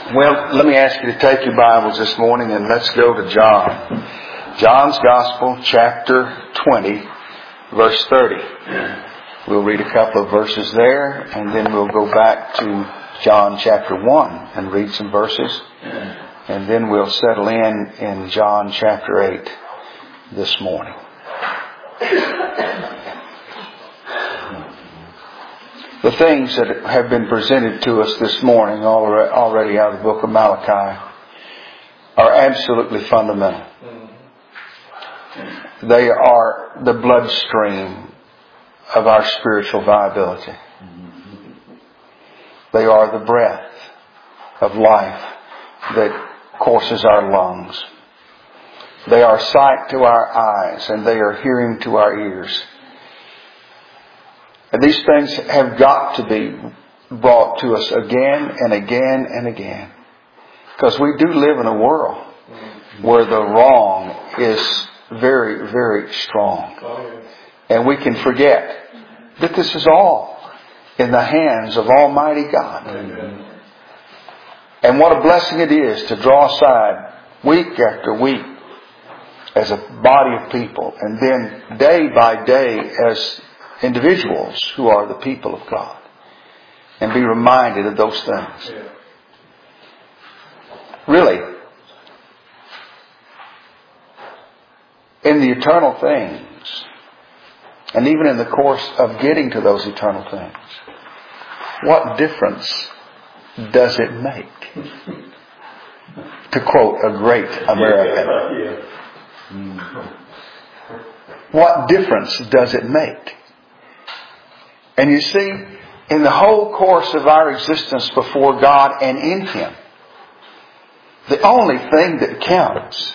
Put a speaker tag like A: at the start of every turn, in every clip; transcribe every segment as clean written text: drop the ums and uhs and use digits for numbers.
A: Well, let me ask you to take your Bibles this morning and let's go to John. John's Gospel, chapter 20, verse 30. We'll read a couple of verses there and then we'll go back to John chapter 1 and read some verses. And then we'll settle in John chapter 8 this morning. The things that have been presented to us this morning, already out of the book of Malachi, are absolutely fundamental. They are the bloodstream of our spiritual viability. They are the breath of life that courses our lungs. They are sight to our eyes and they are hearing to our ears. And these things have got to be brought to us again and again and again. Because we do live in a world where the wrong is very, very strong. And we can forget that this is all in the hands of Almighty God. And what a blessing it is to draw aside week after week as a body of people. And then day by day as individuals who are the people of God, and be reminded of those things. Really, in the eternal things, and even in the course of getting to those eternal things, what difference does it make? To quote a great American. What difference does it make? And you see, in the whole course of our existence before God and in Him, the only thing that counts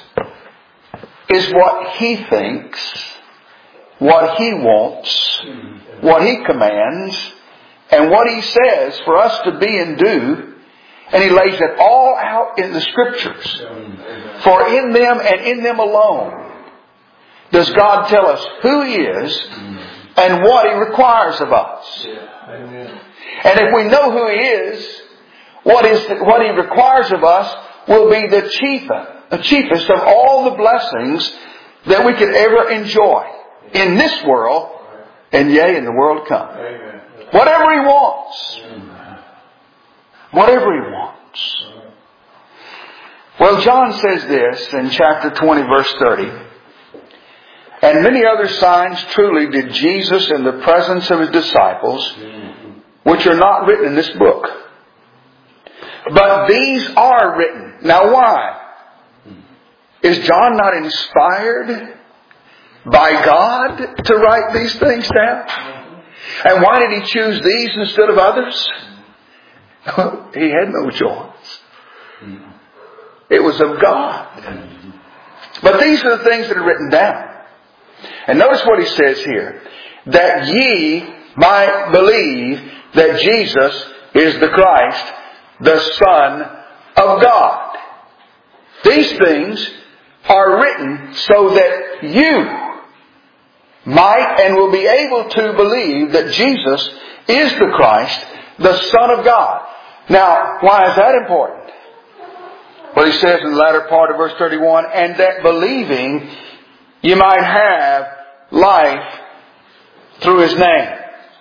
A: is what He thinks, what He wants, what He commands, and what He says for us to be and do. And He lays it all out in the Scriptures. For in them and in them alone does God tell us who He is and what He requires of us. And if we know who He is, what He requires of us will be the chiefest of all the blessings that we could ever enjoy in this world and yea, in the world to come. Whatever He wants. Whatever He wants. Well, John says this in chapter 20, verse 30. And many other signs truly did Jesus in the presence of His disciples, which are not written in this book. But these are written. Now why? Is John not inspired by God to write these things down? And why did he choose these instead of others? He had no choice. It was of God. But these are the things that are written down. And notice what he says here. That ye might believe that Jesus is the Christ, the Son of God. These things are written so that you might and will be able to believe that Jesus is the Christ, the Son of God. Now, why is that important? Well, he says in the latter part of verse 31, and that believing you might have life through His name.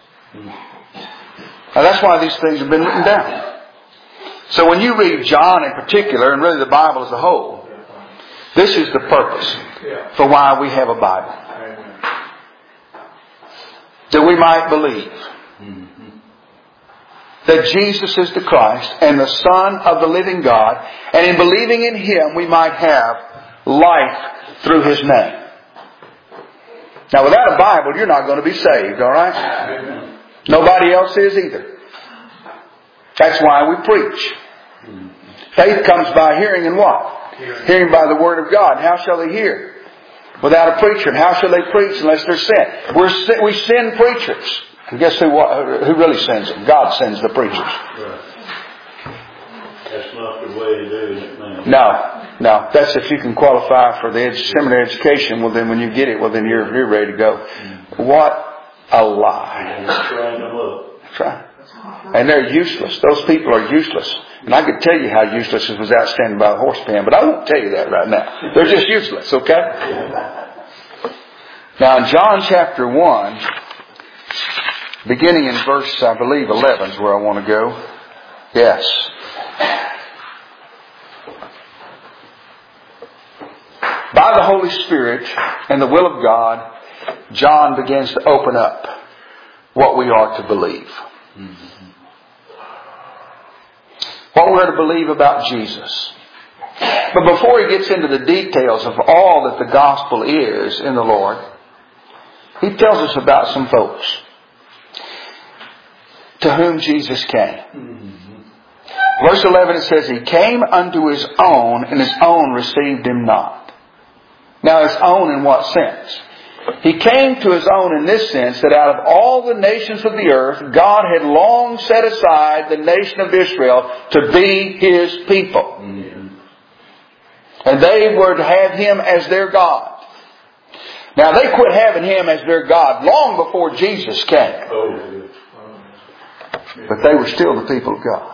A: Now that's why these things have been written down. So when you read John in particular, and really the Bible as a whole, this is the purpose for why we have a Bible. That we might believe that Jesus is the Christ and the Son of the living God, and in believing in Him we might have life through His name. Now without a Bible you're not going to be saved, alright? Nobody else is either. That's why we preach. Faith comes by hearing and what? Hearing by the Word of God. How shall they hear? Without a preacher. And how shall they preach unless they're sent? We send preachers. And guess who really sends them? God sends the preachers.
B: That's not the way to do it now.
A: No. That's if you can qualify for the seminary education. Well, then when you get it, well, then you're ready to go. What a lie.
B: That's right.
A: That's right. And they're useless. Those people are useless. And I could tell you how useless it was out standing by the horse pen, but I won't tell you that right now. They're just useless, okay? Now in John chapter 1, beginning in verse, I believe, 11 is where I want to go. Yes. By the Holy Spirit and the will of God, John begins to open up what we are to believe. What we're to believe about Jesus. But before he gets into the details of all that the gospel is in the Lord, he tells us about some folks to whom Jesus came. Verse 11 it says, He came unto His own, and His own received Him not. Now His own in what sense? He came to His own in this sense that out of all the nations of the earth, God had long set aside the nation of Israel to be His people. And they were to have Him as their God. Now they quit having Him as their God long before Jesus came. But they were still the people of God.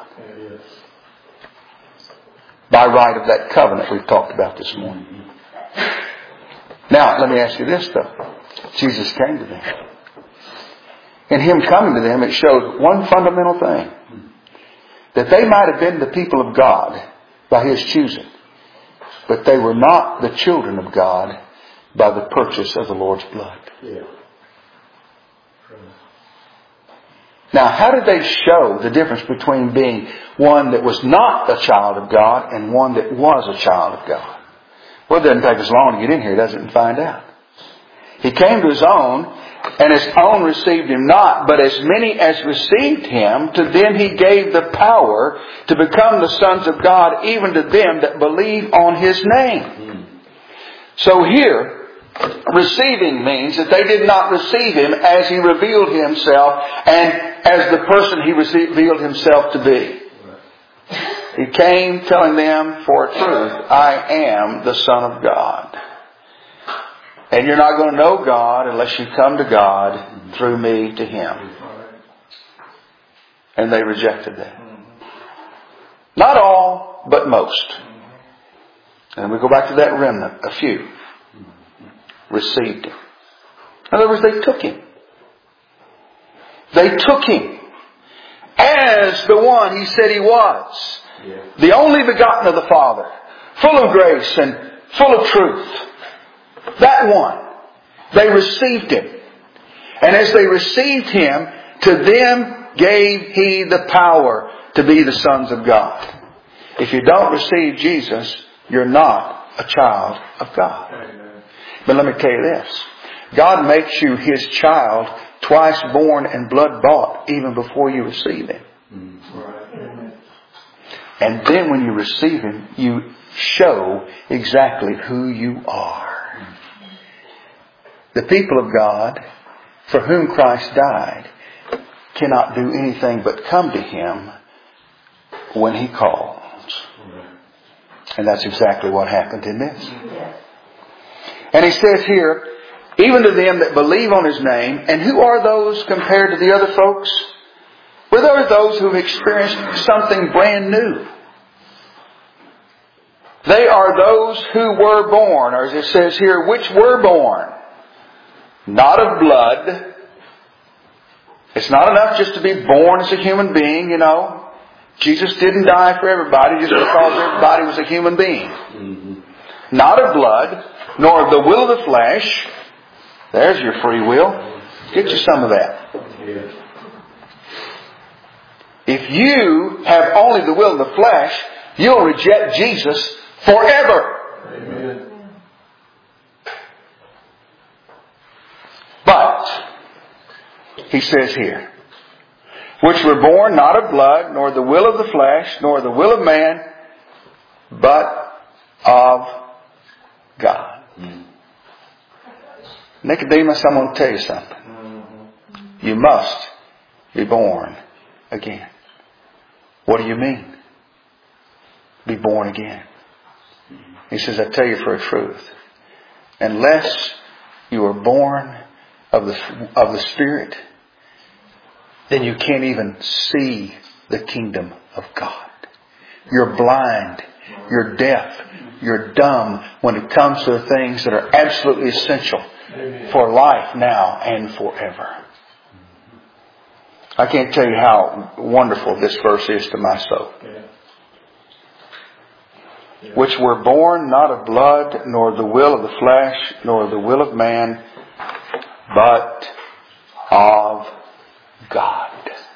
A: By right of that covenant we've talked about this morning. Now, let me ask you this though. Jesus came to them. In Him coming to them, it showed one fundamental thing. That they might have been the people of God by His choosing. But they were not the children of God by the purchase of the Lord's blood. Now, how did they show the difference between being one that was not a child of God and one that was a child of God? Well, it doesn't take us long to get in here, does it, and find out. He came to His own, and His own received Him not, but as many as received Him, to them He gave the power to become the sons of God, even to them that believe on His name. So here, receiving means that they did not receive Him as He revealed Himself and as the person He revealed Himself to be. He came telling them for truth, I am the Son of God. And you're not going to know God unless you come to God through me to Him. And they rejected that. Not all, but most. And we go back to that remnant, a few received Him. In other words, they took Him. They took Him as the one He said He was. The only begotten of the Father, full of grace and full of truth. That one. They received Him. And as they received Him, to them gave He the power to be the sons of God. If you don't receive Jesus, you're not a child of God. But let me tell you this. God makes you His child, twice born and blood bought, even before you receive Him. And then when you receive Him, you show exactly who you are. The people of God, for whom Christ died, cannot do anything but come to Him when He calls. And that's exactly what happened in this. And He says here, even to them that believe on His name. And who are those compared to the other folks? Well, there are those who have experienced something brand new. They are those who were born, or as it says here, which were born. Not of blood. It's not enough just to be born as a human being, you know. Jesus didn't die for everybody just because everybody was a human being. Not of blood, nor of the will of the flesh. There's your free will. Get you some of that. If you have only the will of the flesh, you'll reject Jesus forever. Amen. But, He says here, which were born not of blood, nor the will of the flesh, nor the will of man, but of God. Nicodemus, I'm going to tell you something. You must be born again. What do you mean? Be born again. He says, I tell you for a truth. Unless you are born of the Spirit, then you can't even see the kingdom of God. You're blind. You're deaf. You're dumb when it comes to the things that are absolutely essential for life now and forever. I can't tell you how wonderful this verse is to my soul. Which were born not of blood, nor the will of the flesh, nor the will of man, but of God.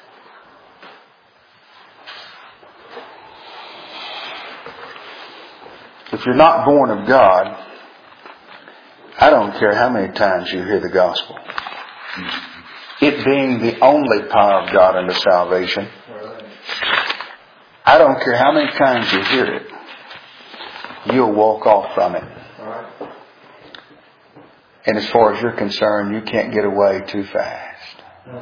A: If you're not born of God, I don't care how many times you hear the gospel. It being the only power of God unto salvation. I don't care how many times you hear it. You'll walk off from it. And as far as you're concerned, you can't get away too fast.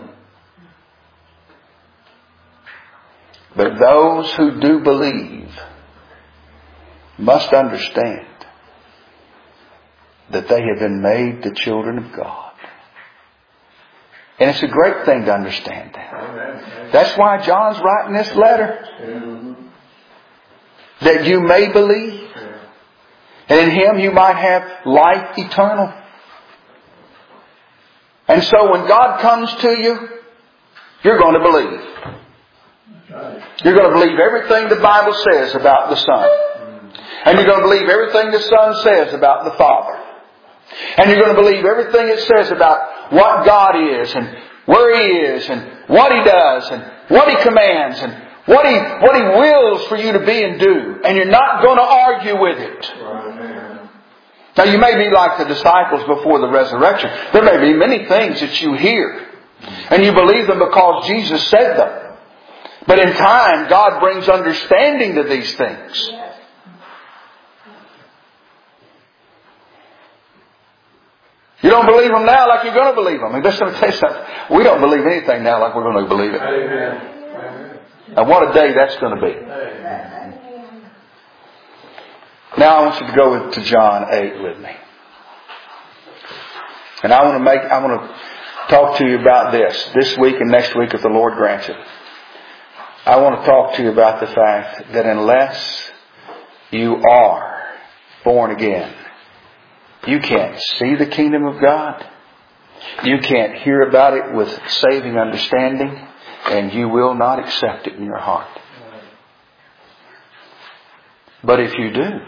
A: But those who do believe must understand that they have been made the children of God. And it's a great thing to understand that. That's why John's writing this letter. That you may believe. And in Him you might have life eternal. And so when God comes to you, you're going to believe. You're going to believe everything the Bible says about the Son. And you're going to believe everything the Son says about the Father. And you're going to believe everything it says about what God is and where He is and what He does and what He commands and what He wills for you to be and do. And you're not going to argue with it. Now you may be like the disciples before the resurrection. There may be many things that you hear and you believe them because Jesus said them. But in time, God brings understanding to these things. You don't believe them now like you're going to believe them. And just going to tell you something. We don't believe anything now like we're going to believe it. Amen. And what a day that's going to be. Amen. Now I want you to go to John 8 with me. And I want to talk to you about this week and next week if the Lord grants it. I want to talk to you about the fact that unless you are born again, you can't see the kingdom of God. You can't hear about it with saving understanding. And you will not accept it in your heart. But if you do,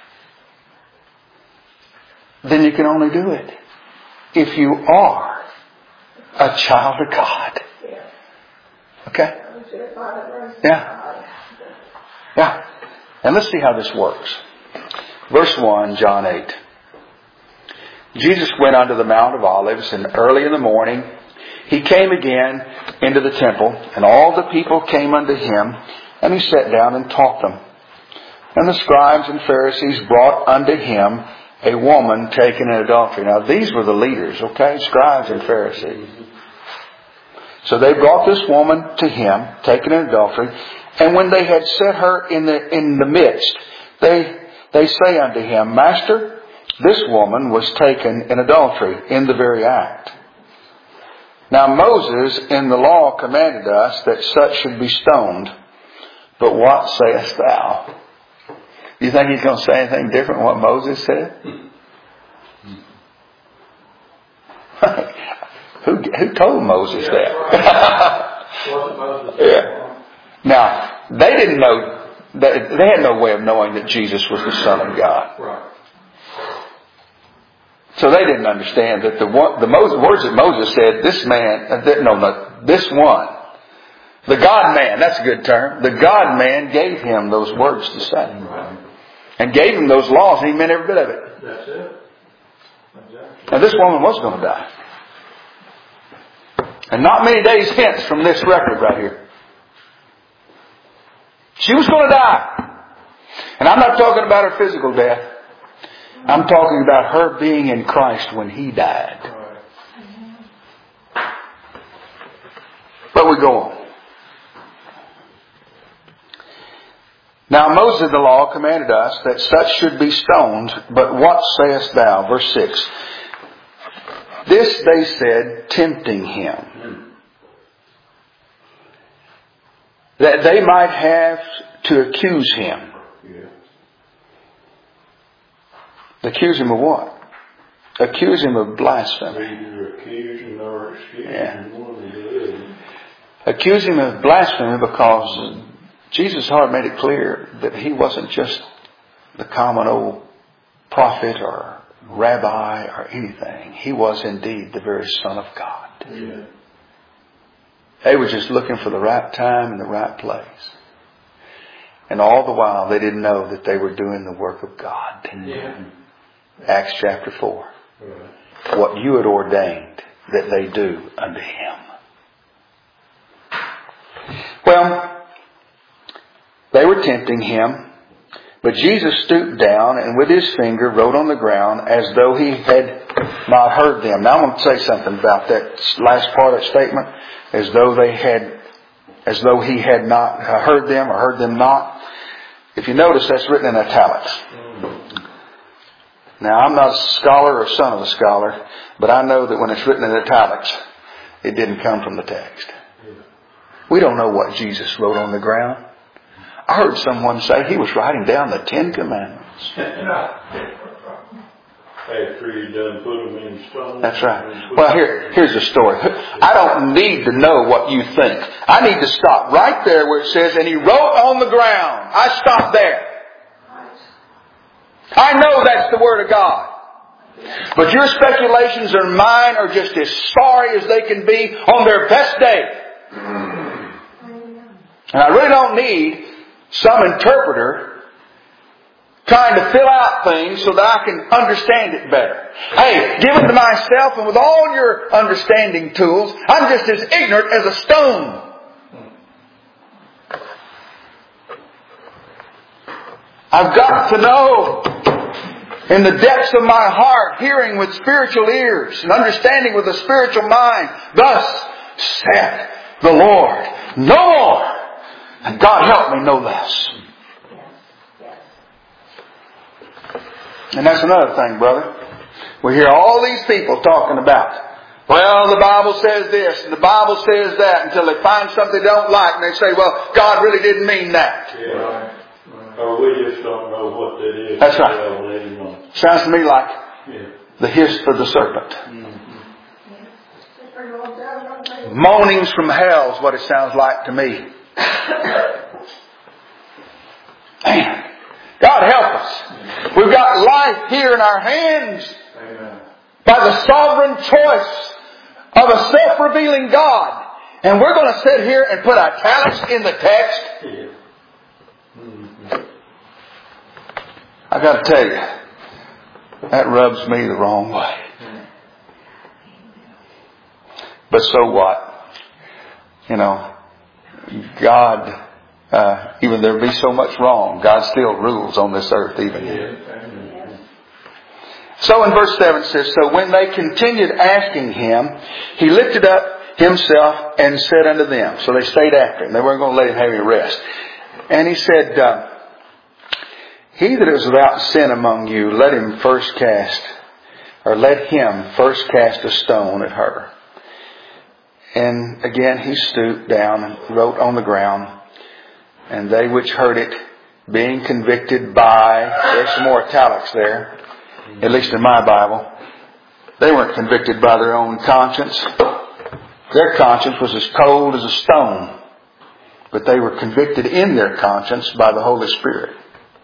A: then you can only do it if you are a child of God. Okay? Yeah. Yeah. And let's see how this works. Verse 1, John 8. Jesus went unto the Mount of Olives, and early in the morning He came again into the temple, and all the people came unto Him, and He sat down and taught them. And the scribes and Pharisees brought unto Him a woman taken in adultery. Now these were the leaders, okay? Scribes and Pharisees. So they brought this woman to Him, taken in adultery, and when they had set her in the midst, they say unto Him, Master, this woman was taken in adultery in the very act. Now Moses in the law commanded us that such should be stoned. But what sayest thou? Do you think he's going to say anything different than what Moses said? Who told Moses that? Yeah. Now, they didn't know, they had no way of knowing that Jesus was the Son of God. Right. So they didn't understand that the words that Moses said, this one, the God-man, that's a good term, the God-man gave him those words to say. Right. And gave him those laws, and he meant every bit of it. That's it. Exactly. Now this woman was going to die. And not many days hence from this record right here. She was going to die. And I'm not talking about her physical death. I'm talking about her being in Christ when He died. But we go on. Now Moses of the law commanded us that such should be stoned, but what sayest thou? Verse 6. This they said, tempting Him. that they might have to accuse Him. Accuse Him of what? Accuse Him of blasphemy. Yeah. Accuse Him of blasphemy because Jesus' heart made it clear that He wasn't just the common old prophet or rabbi or anything. He was indeed the very Son of God. Yeah. They were just looking for the right time and the right place. And all the while they didn't know that they were doing the work of God. Yeah. Acts chapter 4. Right. What you had ordained that they do unto Him. Well, they were tempting Him. But Jesus stooped down and with His finger wrote on the ground as though He had not heard them. Now I want to say something about that last part of that statement. As though He had not heard them or heard them not. If you notice, that's written in italics. Now I'm not a scholar or son of a scholar, but I know that when it's written in italics, it didn't come from the text. We don't know what Jesus wrote on the ground. I heard someone say He was writing down the 10 Commandments. That's right. Well, here's the story. I don't need to know what you think. I need to stop right there where it says, and He wrote on the ground. I stop there. I know that's the Word of God. But your speculations and mine are just as sorry as they can be on their best day. And I really don't need some interpreter trying to fill out things so that I can understand it better. Hey, given to myself and with all your understanding tools, I'm just as ignorant as a stone. I've got to know in the depths of my heart, hearing with spiritual ears and understanding with a spiritual mind, thus saith the Lord, no more. And God help me no less. And that's another thing, brother. We hear all these people talking about, well, the Bible says this and the Bible says that, until they find something they don't like and they say, well, God really didn't mean that.
B: Yeah. Or we just don't know what that is.
A: That's right. Sounds to me like the hiss of the serpent. Moanings from hell is what it sounds like to me. Man, God help us. We've got life here in our hands. Amen. By the sovereign choice of a self-revealing God. And we're going to sit here and put italics in the text. I got to tell you, that rubs me the wrong way. But so what? You know, God, even there be so much wrong, God still rules on this earth even yet. So in verse 7 it says, so when they continued asking Him, He lifted up Himself and said unto them. So they stayed after Him. They weren't going to let Him have any rest. And He said, he that is without sin among you, let him first cast a stone at her. And again He stooped down and wrote on the ground. And they which heard it, being convicted by, there's some more italics there, at least in my Bible, they weren't convicted by their own conscience. Their conscience was as cold as a stone. But they were convicted in their conscience by the Holy Spirit.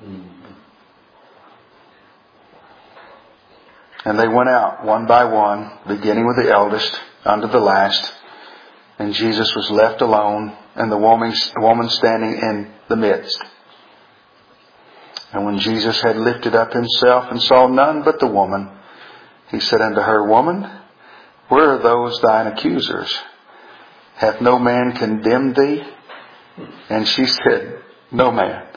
A: And they went out one by one, beginning with the eldest unto the last. And Jesus was left alone, and the woman standing in the midst. And when Jesus had lifted up Himself and saw none but the woman, He said unto her, Woman, where are those thine accusers? Hath no man condemned thee? And she said, No man.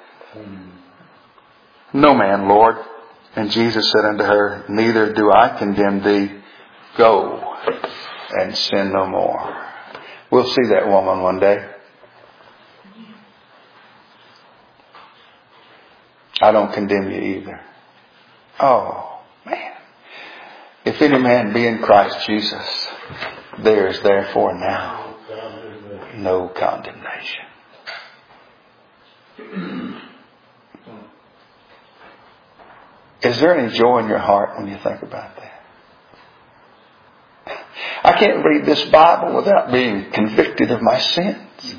A: No man, Lord. And Jesus said unto her, Neither do I condemn thee. Go and sin no more. We'll see that woman one day. I don't condemn you either. Oh, man. If any man be in Christ Jesus, there is therefore now no condemnation. Is there any joy in your heart when you think about that? I can't read this Bible without being convicted of my sins.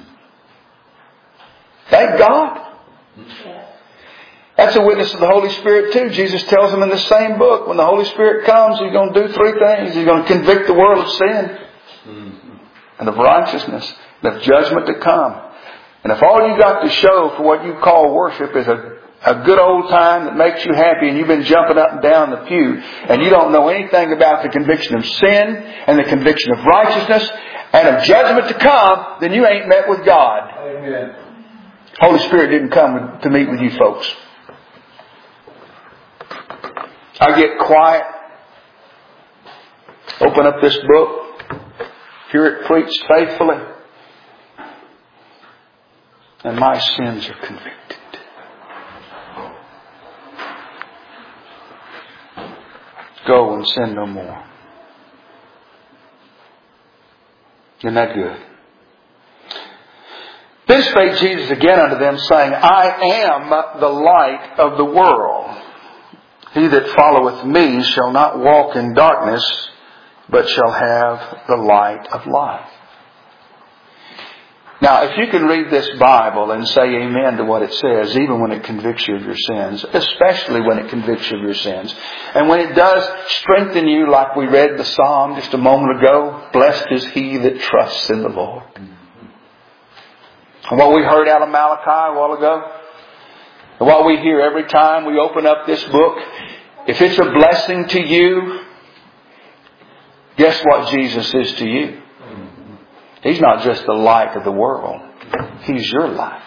A: Thank God. That's a witness of the Holy Spirit too. Jesus tells them in the same book, when the Holy Spirit comes, He's going to do three things. He's going to convict the world of sin and of righteousness and of judgment to come. And if all you got to show for what you call worship is a good old time that makes you happy, and you've been jumping up and down the pew, and you don't know anything about the conviction of sin and the conviction of righteousness and of judgment to come, then you ain't met with God.
B: Amen.
A: Holy Spirit didn't come to meet with you folks. I get quiet, open up this book, hear it preached faithfully, and my sins are convicted. Go and sin no more. Isn't that good? Then spake Jesus again unto them, saying, I am the light of the world. He that followeth me shall not walk in darkness, but shall have the light of life. Now, if you can read this Bible and say amen to what it says, even when it convicts you of your sins, especially when it convicts you of your sins, and when it does strengthen you, like we read the Psalm just a moment ago, blessed is he that trusts in the Lord. And what we heard out of Malachi a while ago, and what we hear every time we open up this book, if it's a blessing to you, guess what Jesus is to you? He's not just the light of the world. He's your light.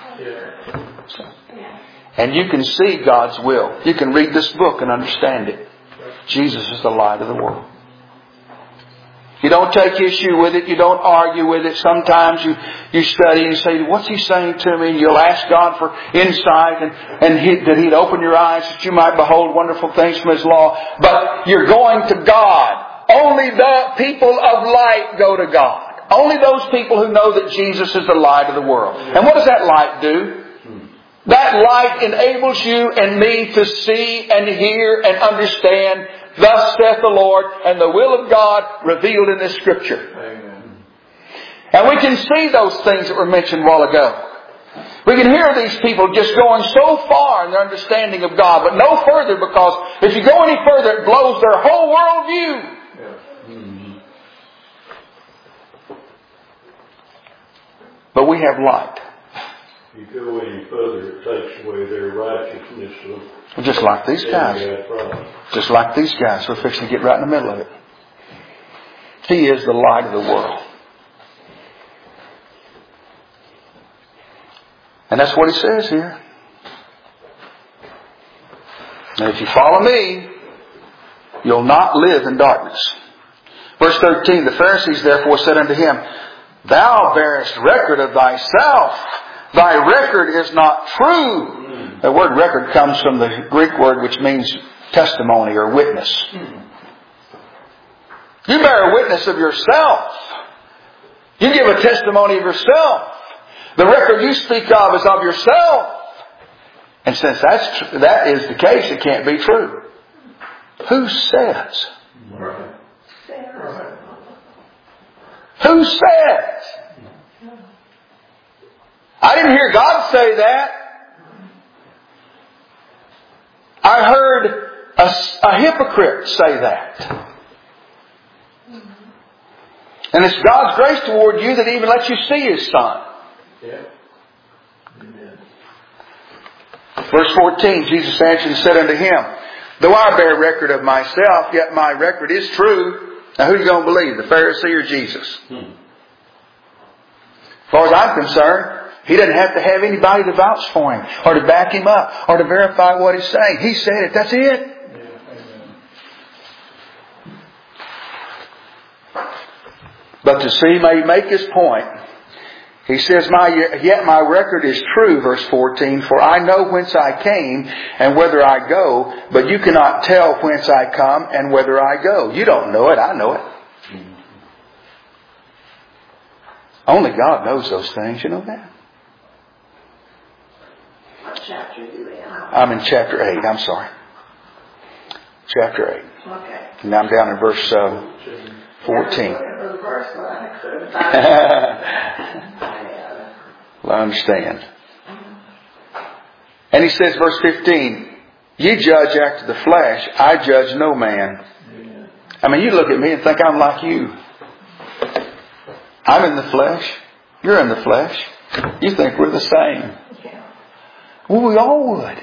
A: And you can see God's will. You can read this book and understand it. Jesus is the light of the world. You don't take issue with it. You don't argue with it. Sometimes you study and you say, what's He saying to me? And you'll ask God for insight and that He'd open your eyes that you might behold wonderful things from His law. But you're going to God. Only the people of light go to God. Only those people who know that Jesus is the light of the world. And what does that light do? That light enables you and me to see and hear and understand, thus saith the Lord, and the will of God revealed in this Scripture. Amen. And we can see those things that were mentioned a while ago. We can hear these people just going so far in their understanding of God, but no further, because if you go any further, it blows their whole world view. But we have light.
B: You go any further, it takes away their righteousness.
A: Just like these guys. Just like these guys. We're fixing to get right in the middle of it. He is the light of the world. And that's what He says here. And if you follow me, you'll not live in darkness. Verse 13, the Pharisees therefore said unto Him, Thou bearest record of thyself. Thy record is not true. The word record comes from the Greek word which means testimony or witness. You bear a witness of yourself. You give a testimony of yourself. The record you speak of is of yourself. And since that is the case, it can't be true. Who says? Who says? I didn't hear God say that. I heard a hypocrite say that. And it's God's grace toward you that He even lets you see His Son. Yeah. Verse 14, Jesus answered and said unto him, Though I bear record of myself, yet my record is true. Now who are you going to believe, the Pharisee or Jesus? As far as I'm concerned, He doesn't have to have anybody to vouch for Him, or to back Him up, or to verify what He's saying. He said it. That's it. But to see He make His point, He says, Yet my record is true, verse 14, for I know whence I came and whither I go, but you cannot tell whence I come and whither I go. You don't know it, I know it. Only God knows those things, you know that?
C: chapter you in?
A: I'm in chapter 8. I'm sorry. Chapter 8.
C: Okay.
A: And I'm down in verse 14. Well, I understand. And he says, verse 15, ye judge after the flesh, I judge no man. I mean, you look at me and think I'm like you. I'm in the flesh. You're in the flesh. You think we're the same. Well, we all would.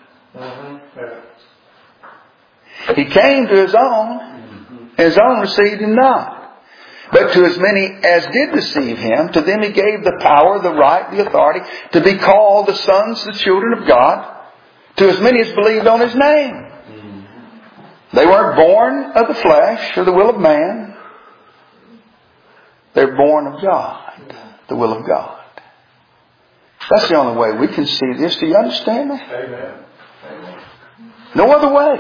A: He came to His own. His own received Him not. But to as many as did receive Him, to them He gave the power, the right, the authority to be called the sons, the children of God. To as many as believed on His name. They weren't born of the flesh or the will of man. They're born of God, the will of God. That's the only way we can see this. Do you understand that?
B: Amen.
A: No other way.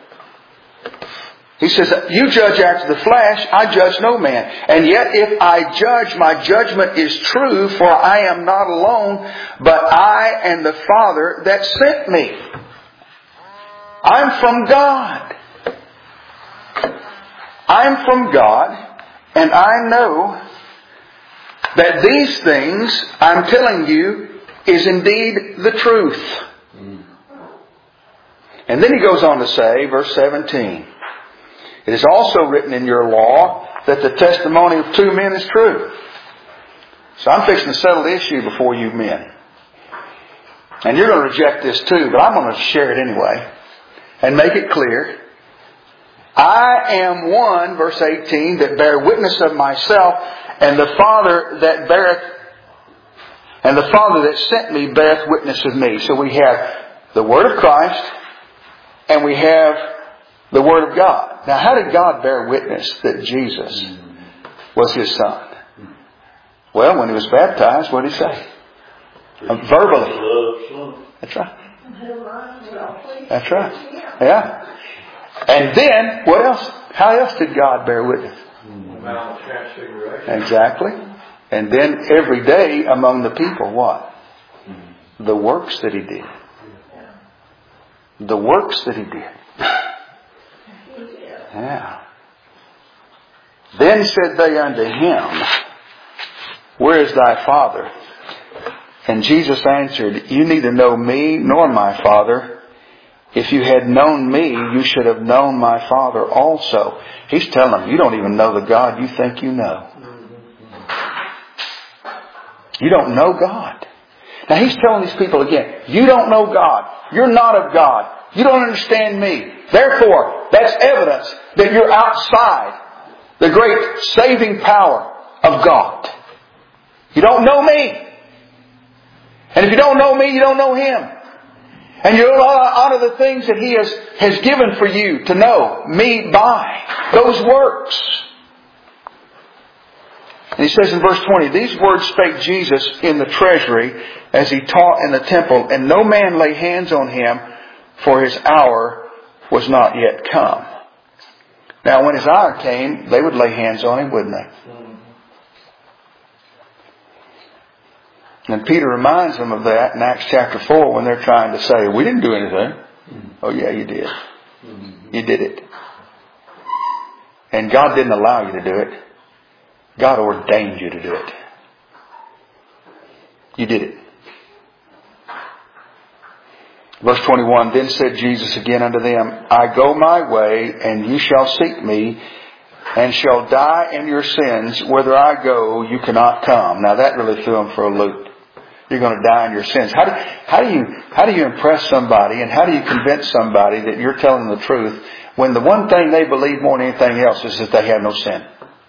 A: He says, you judge after the flesh, I judge no man. And yet if I judge, my judgment is true, for I am not alone, but I and the Father that sent me. I'm from God. I'm from God, and I know that these things I'm telling you is indeed the truth. And then he goes on to say, verse 17, it is also written in your law that the testimony of two men is true. So I'm fixing to settle the issue before you men. And you're going to reject this too, but I'm going to share it anyway and make it clear. I am one, verse 18, that bear witness of myself, and the Father that sent me beareth witness of me. So we have the Word of Christ, and we have the Word of God. Now, how did God bear witness that Jesus was His Son? Well, when He was baptized, what did He say? Verbally. That's right. That's right. Yeah. And then, what else? How else did God bear witness?
B: Mount Transfiguration.
A: Exactly. And then every day among the people, what? The works that He did. The works that He did. Yeah. Then said they unto Him, where is thy Father? And Jesus answered, you neither know me nor my Father. If you had known me, you should have known my Father also. He's telling them, you don't even know the God you think you know. You don't know God. Now He's telling these people again, you don't know God. You're not of God. You don't understand me. Therefore, that's evidence that you're outside the great saving power of God. You don't know me. And if you don't know me, you don't know Him. And you don't honor the things that He has given for you to know me by. Those works. And He says in verse 20, these words spake Jesus in the treasury as He taught in the temple, and no man lay hands on Him, for His hour was not yet come. Now when His hour came, they would lay hands on Him, wouldn't they? And Peter reminds them of that in Acts chapter 4 when they're trying to say, we didn't do anything. Oh yeah, you did. You did it. And God didn't allow you to do it. God ordained you to do it. You did it. Verse 21, then said Jesus again unto them, I go my way, and you shall seek me, and shall die in your sins. Whither I go, you cannot come. Now that really threw them for a loop. You're going to die in your sins. How do you impress somebody, and how do you convince somebody that you're telling the truth when the one thing they believe more than anything else is that they have no sin?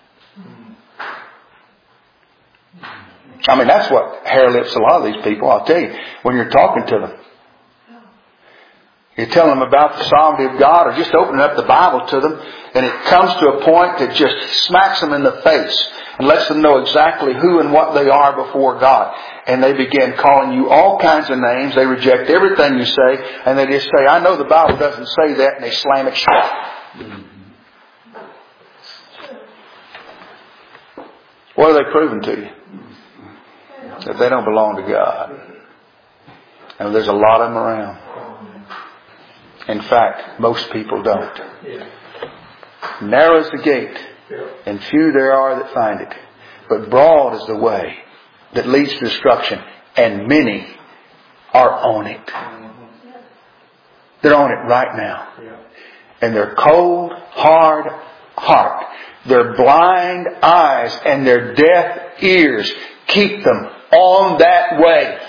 A: I mean, that's what hair lips a lot of these people. I'll tell you, when you're talking to them, you're telling them about the sovereignty of God, or just opening up the Bible to them, and it comes to a point that just smacks them in the face and lets them know exactly who and what they are before God. And they begin calling you all kinds of names. They reject everything you say, and they just say, I know the Bible doesn't say that, and they slam it shut. What are they proving to you? That they don't belong to God. And there's a lot of them around. In fact, most people don't. Narrow is the gate, and few there are that find it. But broad is the way that leads to destruction, and many are on it. They're on it right now. And their cold, hard heart, their blind eyes, and their deaf ears keep them on that way.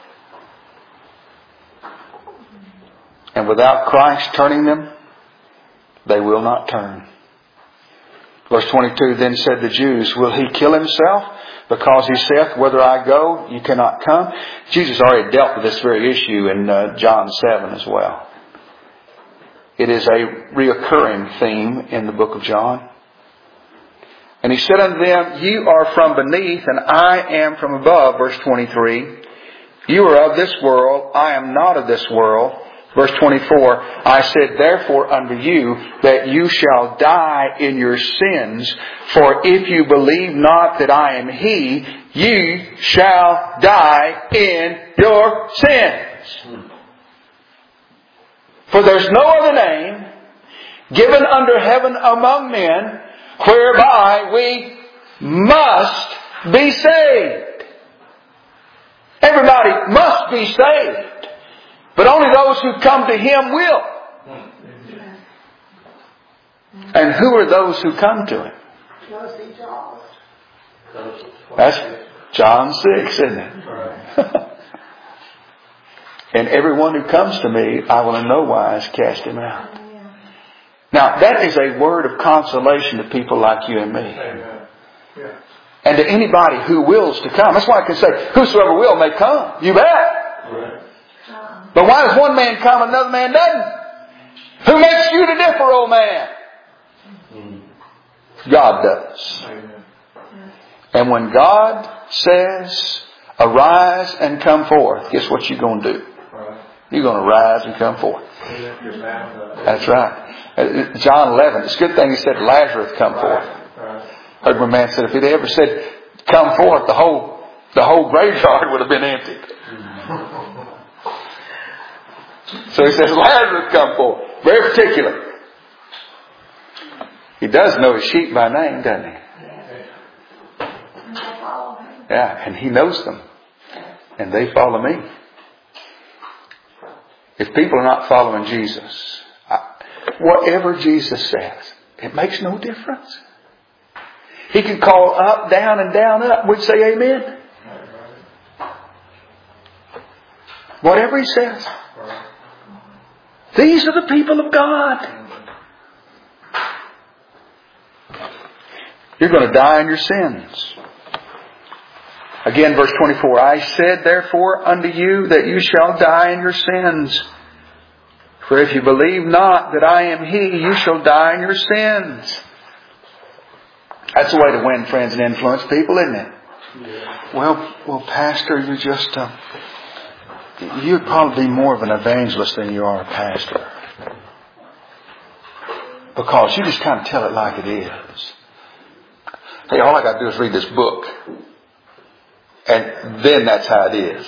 A: And without Christ turning them, they will not turn. Verse 22, then said the Jews, will he kill himself? Because he saith, whither I go, you cannot come. Jesus already dealt with this very issue in John 7 as well. It is a reoccurring theme in the book of John. And he said unto them, you are from beneath, and I am from above. Verse 23, you are of this world, I am not of this world. Verse 24, I said therefore unto you that you shall die in your sins, for if you believe not that I am He, you shall die in your sins. For there's no other name given under heaven among men whereby we must be saved. Everybody must be saved. But only those who come to Him will. And who are those who come to Him? That's John 6, isn't it? And everyone who comes to me, I will in no wise cast him out. Now, that is a word of consolation to people like you and me. And to anybody who wills to come. That's why I can say, whosoever will may come. You bet. But why does one man come and another man doesn't? Who makes you to differ, old man? God does. And when God says, arise and come forth, guess what you're going to do? You're going to rise and come forth. That's right. John 11, it's a good thing He said Lazarus come forth. Heard my man said if He'd ever said come forth, the whole graveyard would have been empty. So He says Lazarus come forth. Very particular. He does know His sheep by name, doesn't He? Yeah, and He knows them. And they follow me. If people are not following Jesus, whatever Jesus says, it makes no difference. He can call up, down, and down, up. We'd say amen. Whatever He says. These are the people of God. You're going to die in your sins. Again, verse 24, I said therefore unto you that you shall die in your sins. For if you believe not that I am He, you shall die in your sins. That's the way to win friends and influence people, isn't it? Yeah. Well, Pastor, you just... you'd probably be more of an evangelist than you are a pastor. Because you just kind of tell it like it is. Hey, all I got to do is read this book. And then that's how it is.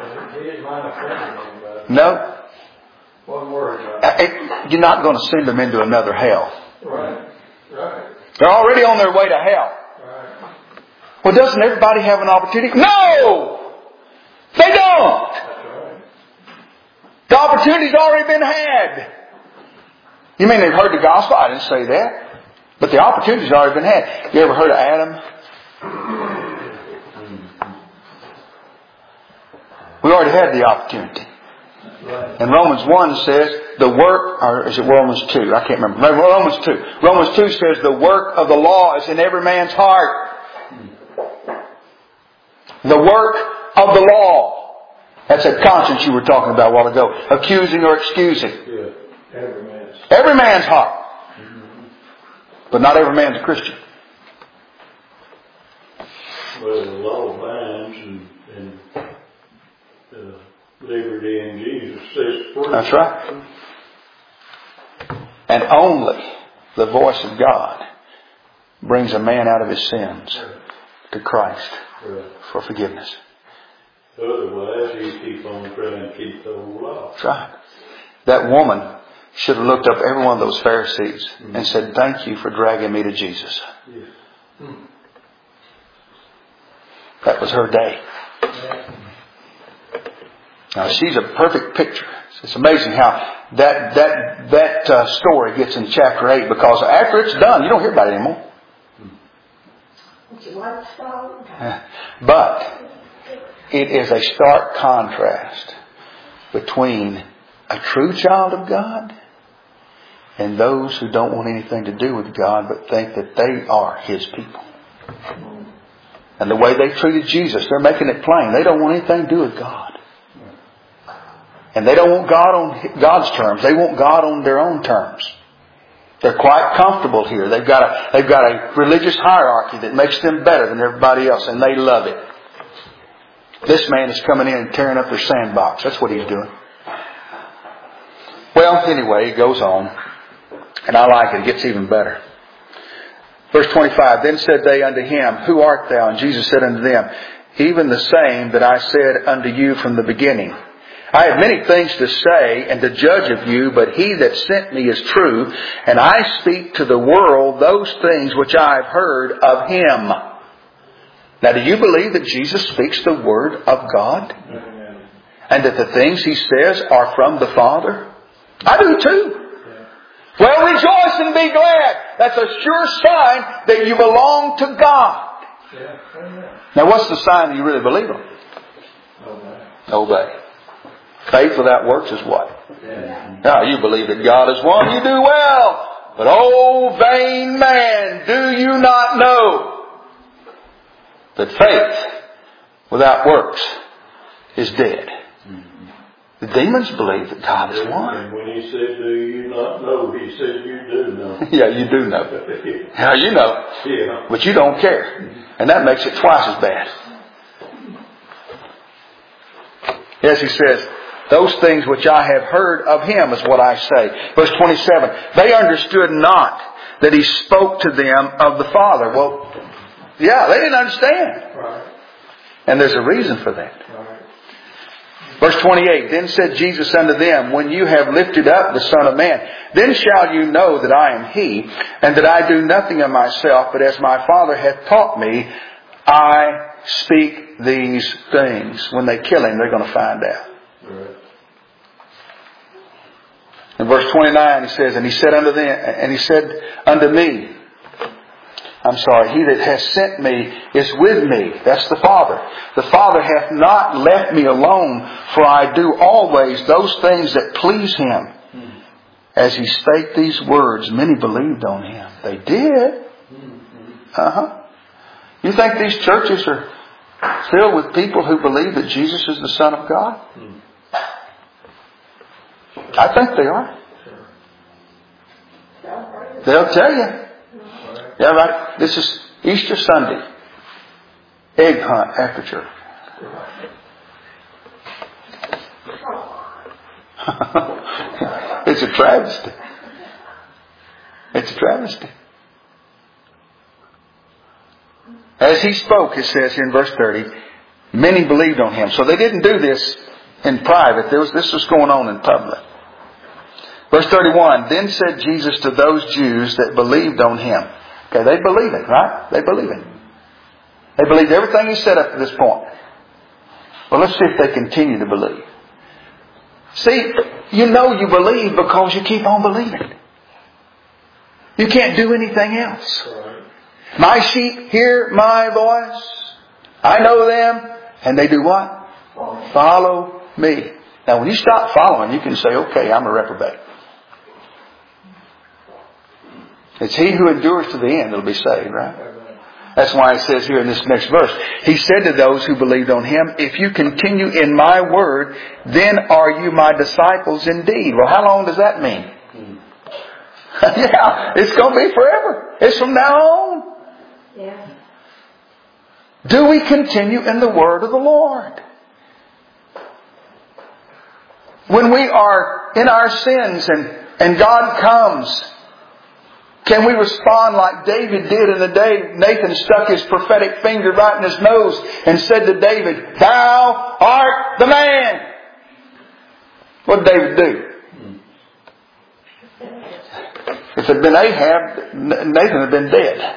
A: No.
B: One word.
A: You're not going to send them into another hell.
B: Right.
A: They're already on their way to hell.
B: Right.
A: Well, doesn't everybody have an opportunity? No! They don't! The opportunity's already been had. You mean they've heard the gospel? I didn't say that. But the opportunity's already been had. You ever heard of Adam? We already had the opportunity. And Romans 1 says the work, or is it Romans 2? I can't remember. Maybe Romans 2. Romans 2 says the work of the law is in every man's heart. The work of the law. That's that conscience you were talking about a while ago. Accusing or excusing.
B: Yeah.
A: Every man's heart. But not every man's a Christian.
B: Well, the law binds and liberty in Jesus sets free.
A: That's right. And only the voice of God brings a man out of his sins to Christ for forgiveness.
B: Otherwise, you keep on trying to keep the whole law.
A: That's right. That woman should have looked up every one of those Pharisees and said, "Thank you for dragging me to Jesus."
B: Yeah.
A: That was her day. Now she's a perfect picture. It's amazing how that story gets in chapter 8, because after it's done, you don't hear about it anymore. But it is a stark contrast between a true child of God and those who don't want anything to do with God but think that they are His people. And the way they treated Jesus, they're making it plain. They don't want anything to do with God. And they don't want God on God's terms. They want God on their own terms. They're quite comfortable here. They've got a religious hierarchy that makes them better than everybody else, and they love it. This man is coming in and tearing up their sandbox. That's what he's doing. Well, anyway, it goes on. And I like it. It gets even better. Verse 25, "Then said they unto him, Who art thou? And Jesus said unto them, Even the same that I said unto you from the beginning. I have many things to say and to judge of you, but he that sent me is true, and I speak to the world those things which I have heard of him." Now, do you believe that Jesus speaks the Word of God? And that the things He says are from the Father? I do too. Well, rejoice and be glad. That's a sure sign that you belong to God. Now, what's the sign that you really believe Him? Obey. Faith without works is what? Now, you believe that God is one, you do well. But, oh, vain man, do you not know that faith without works is dead? The demons believe that God is one.
B: And when He said, "Do you not know?" He said, "You do know."
A: Yeah, you do know. Now you know.
B: Yeah.
A: But you don't care. And that makes it twice as bad. Yes, He says, "Those things which I have heard of Him is what I say." Verse 27, "They understood not that He spoke to them of the Father." Well, yeah, they didn't understand.
B: Right.
A: And there's a reason for that.
B: Right.
A: Verse 28, "Then said Jesus unto them, When you have lifted up the Son of Man, then shall you know that I am He, and that I do nothing of myself, but as my Father hath taught me, I speak these things." When they kill Him, they're going to find out.
B: Right.
A: In verse 29, He says, "And He said unto them, and He said unto me," "He that hath sent me is with me." That's the Father. "The Father hath not left me alone, for I do always those things that please Him." As He spake these words, many believed on Him. They did. You think these churches are filled with people who believe that Jesus is the Son of God? I think they are. They'll tell you. Yeah, right. This is Easter Sunday. Egg hunt after church. It's a travesty. It's a travesty. As He spoke, it says here in verse 30, many believed on Him. So they didn't do this in private. This was going on in public. Verse 31, "Then said Jesus to those Jews that believed on Him." Okay, they believe it, right? They believe it. They believed everything He said up to this point. Well, let's see if they continue to believe. See, you know you believe because you keep on believing. You can't do anything else. "My sheep hear my voice. I know them." And they do what? Follow me. Now, when you stop following, you can say, "Okay, I'm a reprobate." It's he who endures to the end that'll be saved, right? That's why it says here in this next verse, "He said to those who believed on Him, If you continue in my word, then are you my disciples indeed." Well, how long does that mean? Yeah, it's going to be forever. It's from now on. Yeah. Do we continue in the word of the Lord? When we are in our sins and God comes, Can we respond like David did in the day Nathan stuck his prophetic finger right in his nose and said to David, "Thou art the man"? What did David do? If it had been Ahab, Nathan had been dead.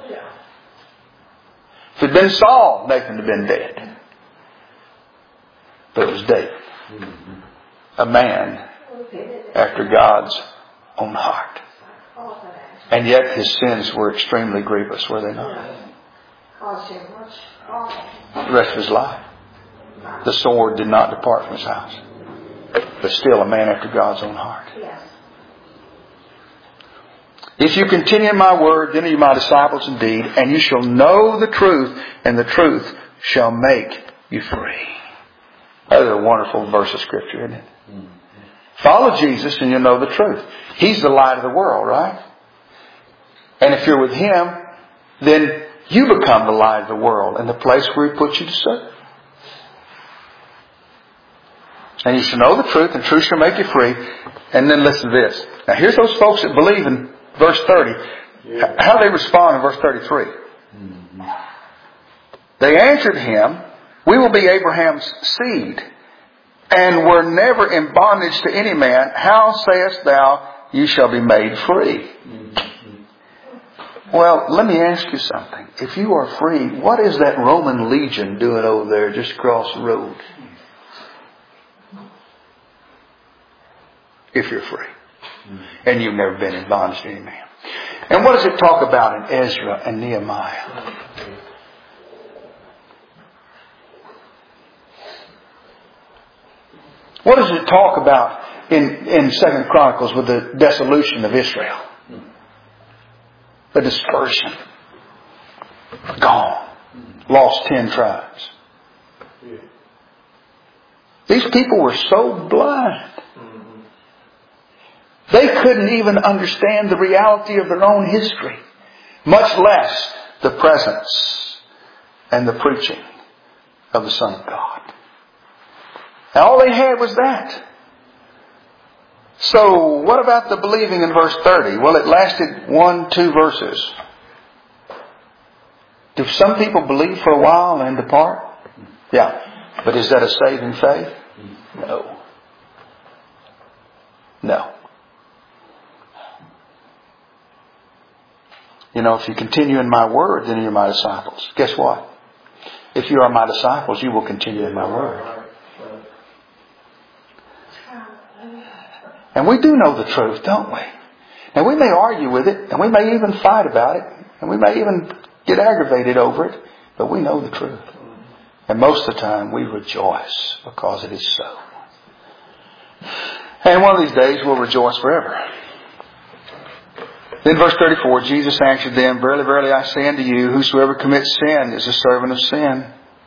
A: If it had been Saul, Nathan had been dead. But it was David. A man after God's own heart. And yet his sins were extremely grievous, were they not? The rest of his life. The sword did not depart from his house. But still a man after God's own heart. If you continue in my word, then are you my disciples indeed, and you shall know the truth, and the truth shall make you free. That is a wonderful verse of Scripture, isn't it? Follow Jesus and you'll know the truth. He's the light of the world, right? And if you're with Him, then you become the light of the world and the place where He puts you to serve. And you shall know the truth, and truth shall make you free. And then listen to this. Now here's those folks that believe in verse 30. How they respond in verse 33. They answered Him, "We will be Abraham's seed, and were never in bondage to any man. How sayest thou, you shall be made free?" Well, let me ask you something. If you are free, what is that Roman legion doing over there just across the road? If you're free. And you've never been in bondage to any man. And what does it talk about in Ezra and Nehemiah? What does it talk about in 2 Chronicles with the dissolution of Israel? The dispersion. Gone. Lost 10 tribes. These people were so blind. They couldn't even understand the reality of their own history, much less the presence and the preaching of the Son of God. And all they had was that. So, what about the believing in verse 30? Well, it lasted 1-2 verses. Do some people believe for a while and depart? Yeah. But is that a saving faith? No. No. You know, if you continue in my word, then you're my disciples. Guess what? If you are my disciples, you will continue in my word. And we do know the truth, don't we? And we may argue with it, and we may even fight about it, and we may even get aggravated over it, but we know the truth. And most of the time we rejoice because it is so. And one of these days we'll rejoice forever. Then verse 34, Jesus answered them, "Verily, verily, I say unto you, whosoever commits sin is a servant of sin."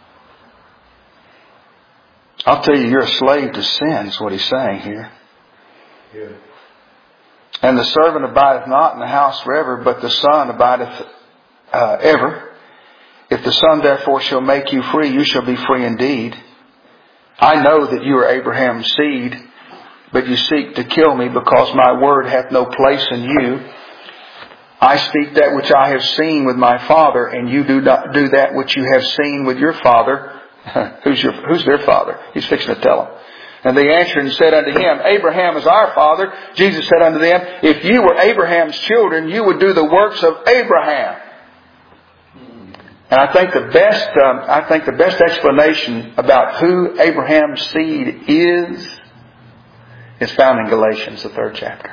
A: I'll tell you, you're a slave to sin, is what He's saying here. Yeah. And the servant abideth not in the house forever, but the Son abideth ever. If the Son therefore shall make you free, you shall be free indeed. I know that you are Abraham's seed, but you seek to kill me, because my word hath no place in you. I speak that which I have seen with my father, and you do not do that which you have seen with your father. Who's their father? He's fixing to tell them. And they answered and said unto him, "Abraham is our father." Jesus said unto them, "If you were Abraham's children, you would do the works of Abraham." And I think the best explanation about who Abraham's seed is found in Galatians, the 3rd chapter.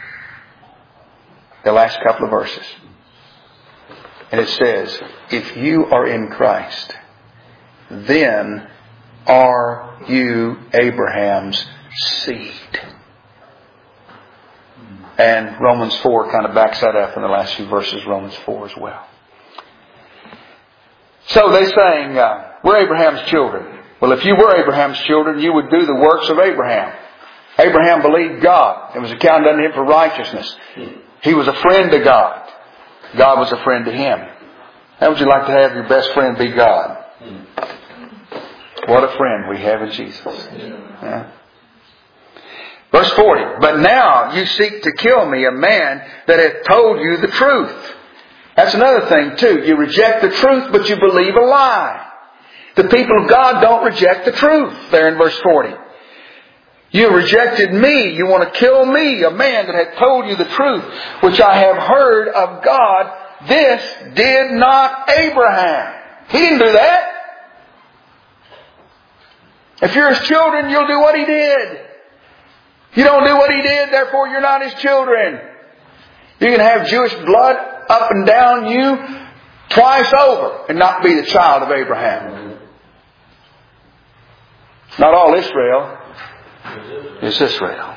A: The last couple of verses. And it says, "If you are in Christ, then are you Abraham's seed." And Romans 4 kind of backs that up in the last few verses, Romans 4 as well. So they saying, we're Abraham's children. Well, if you were Abraham's children, you would do the works of Abraham. Abraham believed God. It was accounted unto him for righteousness. He was a friend to God. God was a friend to him. How would you like to have your best friend be God? What a friend we have in Jesus. Yeah. Verse 40, but now you seek to kill me, a man that hath told you the truth. That's another thing too. You reject the truth, but you believe a lie. The people of God don't reject the truth. There in verse 40. You rejected me. You want to kill me, a man that hath told you the truth, which I have heard of God. This did not Abraham. He didn't do that. If you're his children, you'll do what he did. You don't do what he did, therefore you're not his children. You can have Jewish blood up and down you twice over and not be the child of Abraham. Not all Israel is Israel.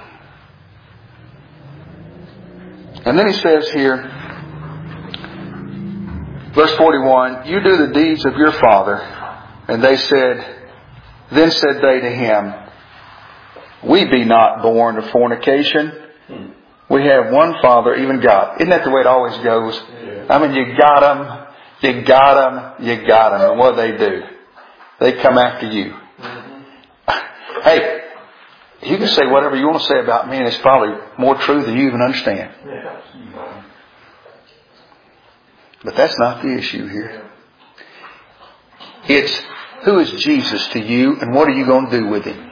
A: And then he says here, verse 41, you do the deeds of your father. And then said they to him, we be not born of fornication. We have one Father, even God. Isn't that the way it always goes? Yeah. I mean, you got them. And what do? They come after you. Mm-hmm. Hey, you can say whatever you want to say about me, and it's probably more true than you even understand. Yeah. But that's not the issue here. It's who is Jesus to you, and what are you going to do with him?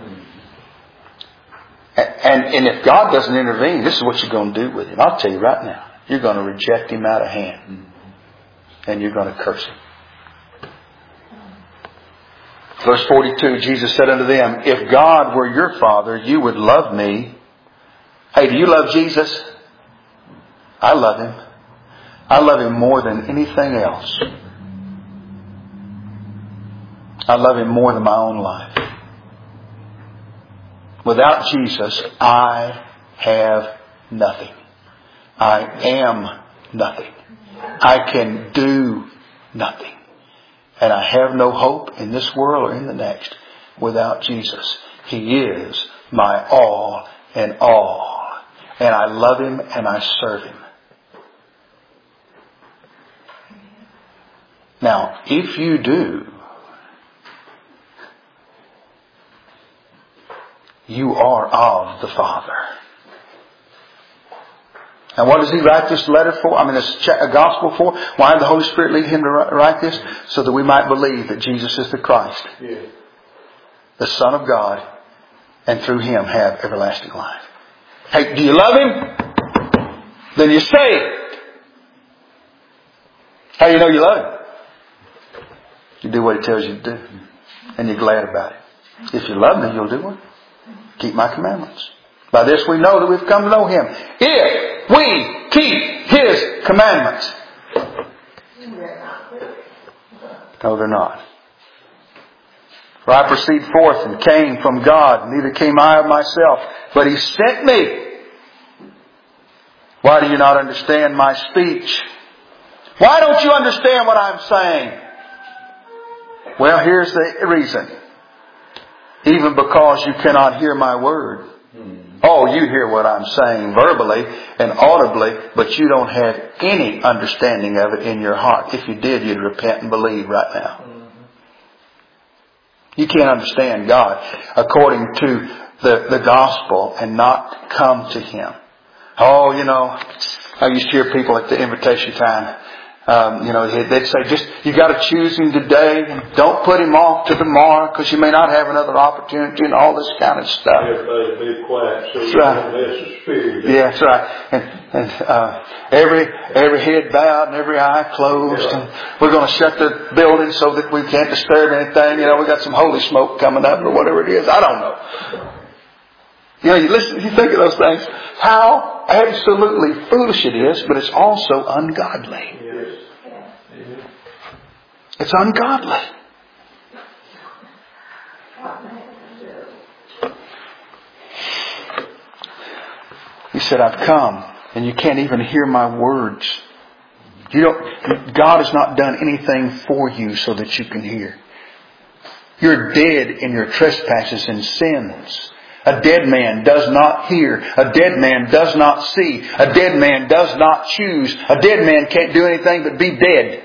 A: And if God doesn't intervene, this is what you're going to do with him. I'll tell you right now. You're going to reject him out of hand. And you're going to curse him. Verse 42, Jesus said unto them, if God were your Father, you would love me. Hey, do you love Jesus? I love him. I love him more than anything else. I love him more than my own life. Without Jesus, I have nothing. I am nothing. I can do nothing. And I have no hope in this world or in the next without Jesus. He is my all and all. And I love him and I serve him. Now, if you do, you are of the Father. And what does he write this letter for? This gospel for? Why did the Holy Spirit lead him to write this? So that we might believe that Jesus is the Christ, the Son of God, and through him have everlasting life. Hey, do you love him? Then you say it. How do you know you love him? You do what he tells you to do. And you're glad about it. If you love me, you'll do it. Keep my commandments. By this we know that we've come to know him. If we keep his commandments. No, they're not. For I proceed forth and came from God. Neither came I of myself, but he sent me. Why do you not understand my speech? Why don't you understand what I'm saying? Well, here's the reason. Even because you cannot hear my word. Oh, you hear what I'm saying verbally and audibly, but you don't have any understanding of it in your heart. If you did, you'd repent and believe right now. You can't understand God according to the gospel and not come to him. Oh, I used to hear people at the invitation time. They'd say, you got to choose him today and don't put him off to tomorrow because you may not have another opportunity and all this kind of stuff.
B: Everybody be quiet so
A: that's
B: you
A: right.
B: don't miss the spirit.
A: Yeah, that's right. And every head bowed and every eye closed. Yeah. And we're going to shut the building so that we can't disturb anything. We got some holy smoke coming up or whatever it is. I don't know. You listen, you think of those things. How absolutely foolish it is, but it's also ungodly. It's ungodly. He said, I've come and you can't even hear my words. God has not done anything for you so that you can hear. You're dead in your trespasses and sins. A dead man does not hear. A dead man does not see. A dead man does not choose. A dead man can't do anything but be dead.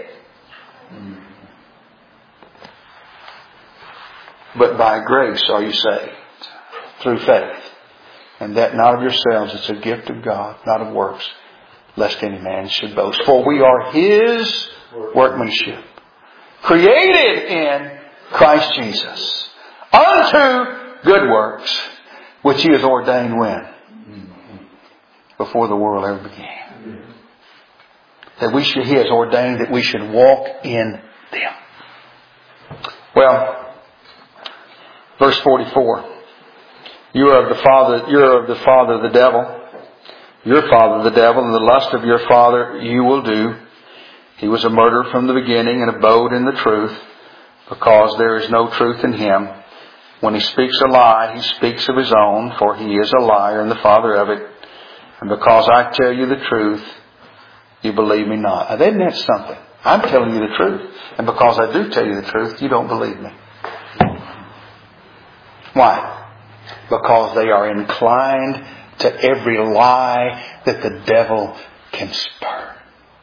A: But by grace are you saved through faith. And that not of yourselves, it's a gift of God, not of works, lest any man should boast. For we are His workmanship, created in Christ Jesus, unto good works, which He has ordained when? Before the world ever began. That He has ordained that we should walk in them. Well, verse 44. You are of the father of the devil. Your father the devil, and the lust of your father you will do. He was a murderer from the beginning, and abode in the truth, because there is no truth in him. When he speaks a lie, he speaks of his own, for he is a liar and the father of it. And because I tell you the truth, you believe me not. Now, isn't that something? I'm telling you the truth. And because I do tell you the truth, you don't believe me. Why? Because they are inclined to every lie that the devil can spur.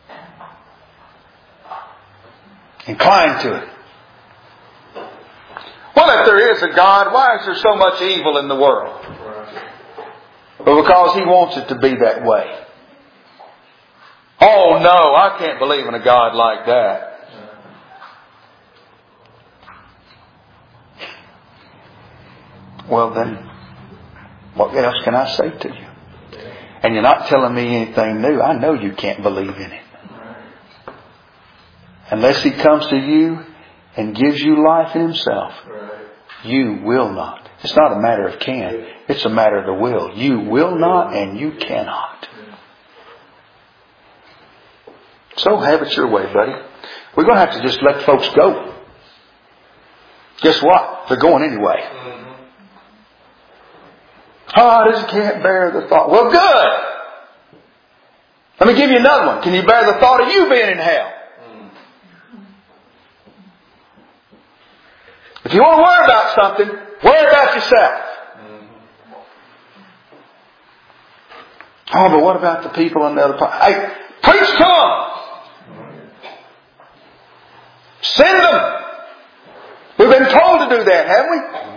A: Inclined to it. Well, if there is a God, why is there so much evil in the world? Well, because He wants it to be that way. Oh no, I can't believe in a God like that. Well then, what else can I say to you? And you're not telling me anything new. I know you can't believe in it. Unless He comes to you and gives you life in Himself, you will not. It's not a matter of can. It's a matter of the will. You will not and you cannot. So have it your way, buddy. We're going to have to just let folks go. Guess what? They're going anyway. Oh, I just can't bear the thought. Well, good. Let me give you another one. Can you bear the thought of you being in hell? If you want to worry about something, worry about yourself. Oh, but what about the people on the other part? Hey, preach to them. Send them. We've been told to do that, haven't we?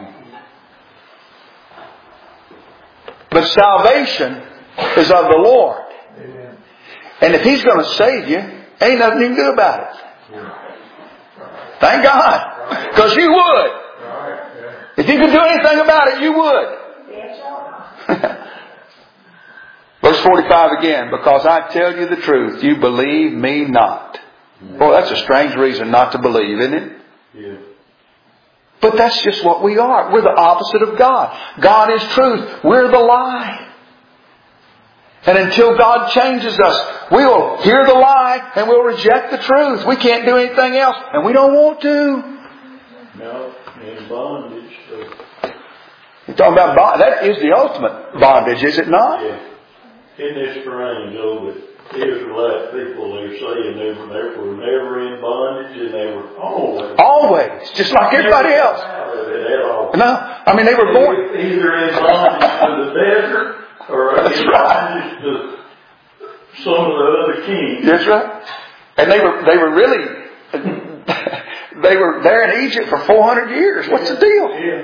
A: But salvation is of the Lord. Amen. And if He's going to save you, ain't nothing you can do about it. Thank God. Because you would. If you could do anything about it, you would. Verse 45 again. Because I tell you the truth, you believe me not. Well, that's a strange reason not to believe, isn't it? Yeah. But that's just what we are. We're the opposite of God. God is truth. We're the lie. And until God changes us, we will hear the lie and we'll reject the truth. We can't do anything else. And we don't want to.
B: No, in bondage.
A: You're talking about bondage. That is the ultimate bondage, is it not?
B: Yeah. Isn't it strange, though, that Israelite people, they're saying they were never in bondage and they were always. Always.
A: Just like everybody else. No. I mean, they were born.
B: Either in bondage to the desert or in bondage to some of the other kings.
A: That's right. And they were really, they were there in Egypt for 400 years. What's the deal?
B: Yeah.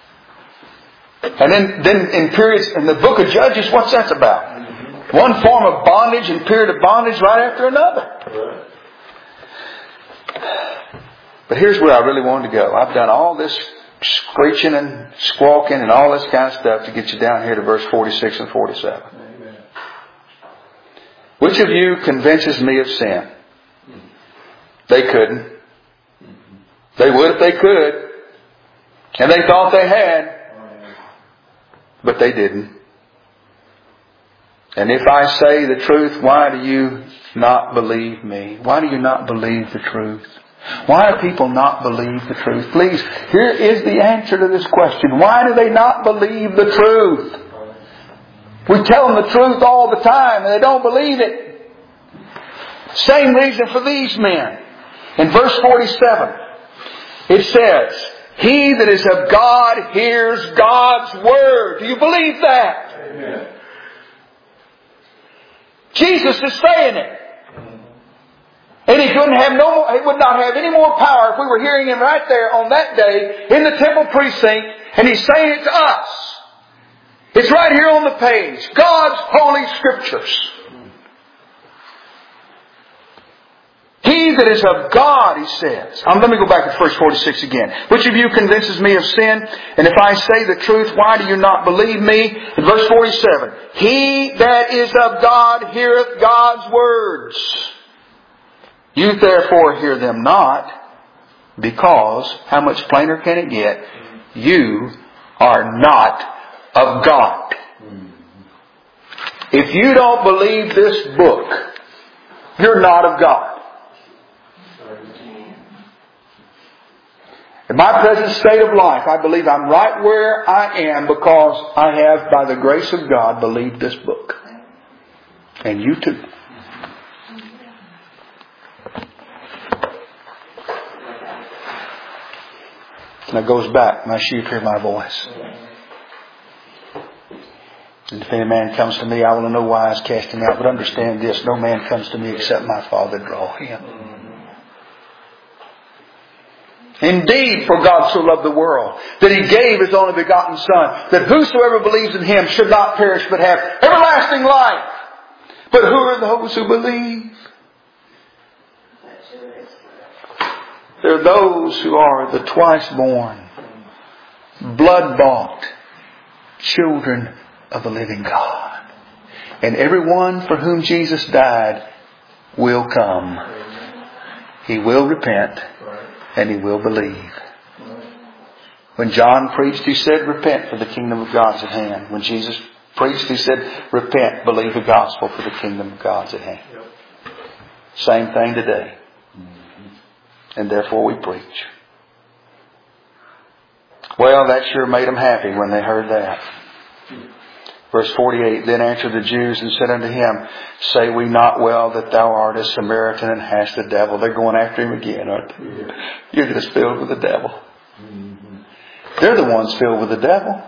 A: And then in periods, in the book of Judges, what's that about? One form of bondage and period of bondage right after another.
B: Right.
A: But here's where I really wanted to go. I've done all this screeching and squawking and all this kind of stuff to get you down here to verse 46 and 47. Amen. Which of you convinces me of sin? They couldn't. They would if they could. And they thought they had. But they didn't. And if I say the truth, why do you not believe me? Why do you not believe the truth? Why do people not believe the truth? Please, here is the answer to this question. Why do they not believe the truth? We tell them the truth all the time and they don't believe it. Same reason for these men. In verse 47, it says, he that is of God hears God's word. Do you believe that? Amen. Jesus is saying it. And He couldn't have no more, He would not have any more power if we were hearing Him right there on that day in the temple precinct, and He's saying it to us. It's right here on the the page. God's Holy Scriptures. He that is of God, he says. Let me go back to verse 46 again. Which of you convinces me of sin? And if I say the truth, why do you not believe me? In verse 47, he that is of God heareth God's words. You therefore hear them not, because, how much plainer can it get? You are not of God. If you don't believe this book, you're not of God. In my present state of life, I believe I'm right where I am because I have, by the grace of God, believed this book. And you too. And it goes back, my sheep hear my voice. And if any man comes to me, I will in no wise cast him out. But understand this, no man comes to me except my Father draw him. Indeed, for God so loved the world, that He gave His only begotten Son, that whosoever believes in Him should not perish, but have everlasting life. But who are those who believe? They're those who are the twice born, blood bought children of the living God. And everyone for whom Jesus died will come. He will repent. And he will believe. When John preached, he said, repent, for the kingdom of God's at hand. When Jesus preached, he said, repent, believe the gospel, for the kingdom of God's at hand. Same thing today. And therefore we preach. Well, that sure made them happy when they heard that. Verse 48, then answered the Jews and said unto him, say we not well that thou art a Samaritan and hast a devil? They're going after him again, aren't they? You're just filled with the devil. They're the ones filled with the devil.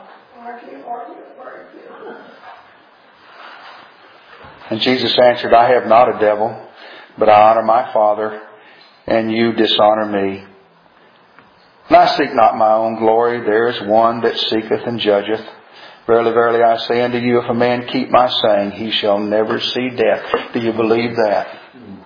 A: And Jesus answered, I have not a devil, but I honor my Father, and you dishonor me. And I seek not my own glory. There is one that seeketh and judgeth. Verily, verily, I say unto you, if a man keep my saying, he shall never see death. Do you believe that?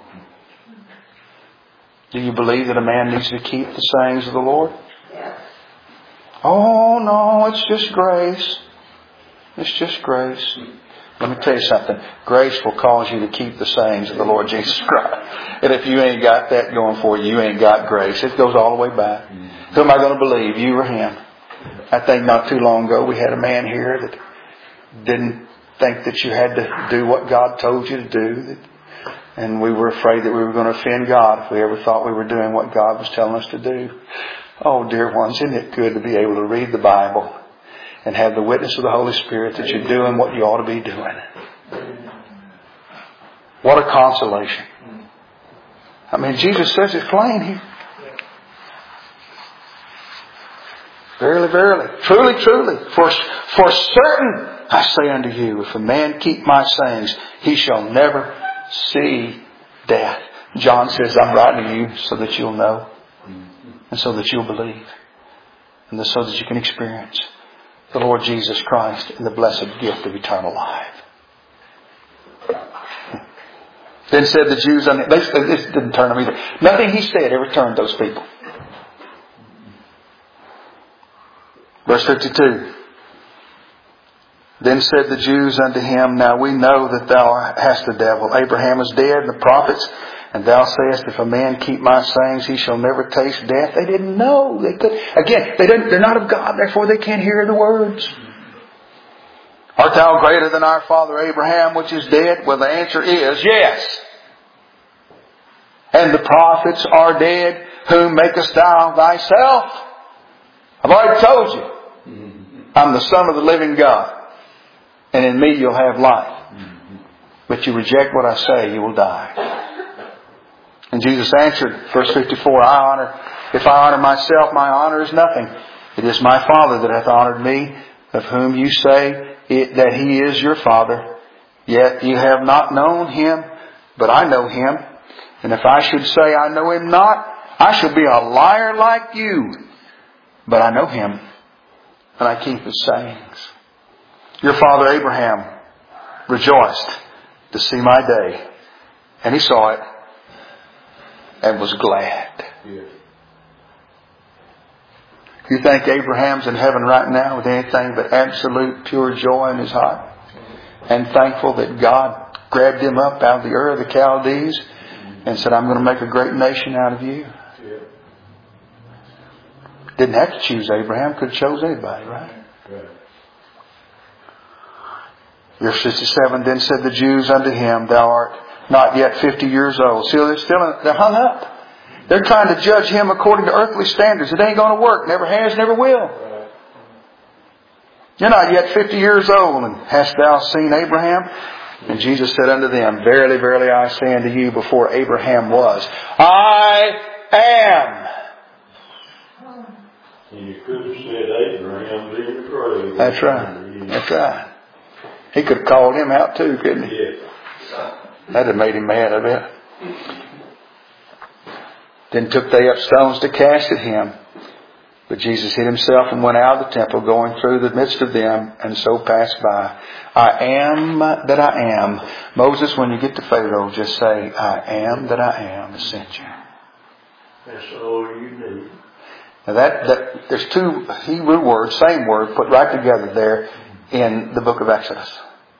A: Do you believe that a man needs to keep the sayings of the Lord? Yes. Oh, no, it's just grace. It's just grace. Let me tell you something. Grace will cause you to keep the sayings of the Lord Jesus Christ. And if you ain't got that going for you, you ain't got grace. It goes all the way back. Who am I going to believe, you or him? I think not too long ago we had a man here that didn't think that you had to do what God told you to do. And we were afraid that we were going to offend God if we ever thought we were doing what God was telling us to do. Oh, dear ones, isn't it good to be able to read the Bible and have the witness of the Holy Spirit that you're doing what you ought to be doing? What a consolation. I mean, Jesus says it plain here. Verily, verily, truly, truly, for certain I say unto you, if a man keep my sayings, he shall never see death. John says, I'm writing to you so that you'll know, and so that you'll believe, and so that you can experience the Lord Jesus Christ and the blessed gift of eternal life. Then said the Jews, this didn't turn them either. Nothing he said ever turned those people. Verse 52. Then said the Jews unto him, now we know that thou hast a devil. Abraham is dead, and the prophets, and thou sayest, if a man keep my sayings, he shall never taste death. They didn't know. They're not of God, therefore they can't hear the words. Art thou greater than our father Abraham, which is dead? Well, the answer is yes. And the prophets are dead. Whom makest thou thyself? I've already told you. I'm the Son of the living God. And in me you'll have life. But you reject what I say, you will die. And Jesus answered, verse 54, if I honor myself, my honor is nothing. It is my Father that hath honored me, of whom you say that He is your Father. Yet you have not known Him, but I know Him. And if I should say I know Him not, I shall be a liar like you. But I know Him, and I keep His sayings. Your father Abraham rejoiced to see my day. And he saw it and was glad.
B: Yeah.
A: You think Abraham's in heaven right now with anything but absolute pure joy in his heart? And thankful that God grabbed him up out of the Ur of the Chaldees and said, I'm going to make a great nation out of you.
B: Yeah.
A: Didn't have to choose Abraham. Could have chose anybody, right?
B: Right.
A: Verse 57, then said the Jews unto him, Thou art not yet 50 years old. See, they're hung up. They're trying to judge him according to earthly standards. It ain't going to work. Never has, never will.
B: Right.
A: You're not yet 50 years old, and hast thou seen Abraham? And Jesus said unto them, Verily, verily, I say unto you, before Abraham was, I am.
B: And you could have said Abraham's in the grave.
A: That's right. That's right. He could have called him out too, couldn't he?
B: Yeah.
A: That'd have made him mad, I bet. Then took they up stones to cast at him. But Jesus hid himself and went out of the temple, going through the midst of them, and so passed by. I am that I am. Moses, when you get to Pharaoh, just say, I am that I am has sent you.
B: That's all you need.
A: Now there's two Hebrew words, same word, put right together there in the book of Exodus.